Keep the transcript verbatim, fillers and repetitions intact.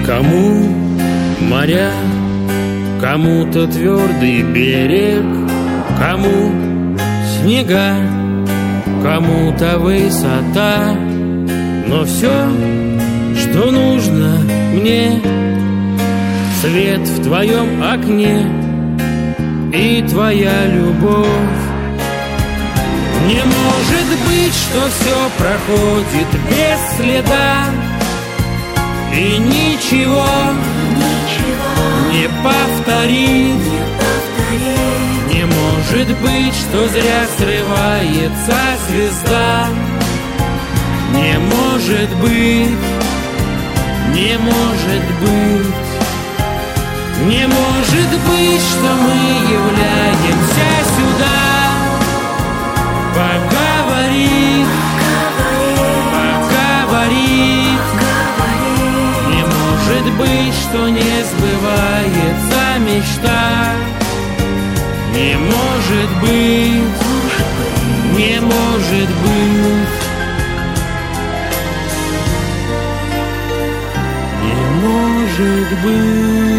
Кому моря, кому-то твердый берег, кому снега, кому-то высота. Но все, что нужно мне, свет в твоем окне и твоя любовь. Не может быть, что все проходит без следа, и ничего, ничего не повторит, не повторит. Не может быть, что зря срывается звезда. Не может быть, не может быть. Не может быть, что мы являемся сюда поговорить, поговорить. Не может быть, что не сбывается мечта. Не может быть, не может быть. Не может быть.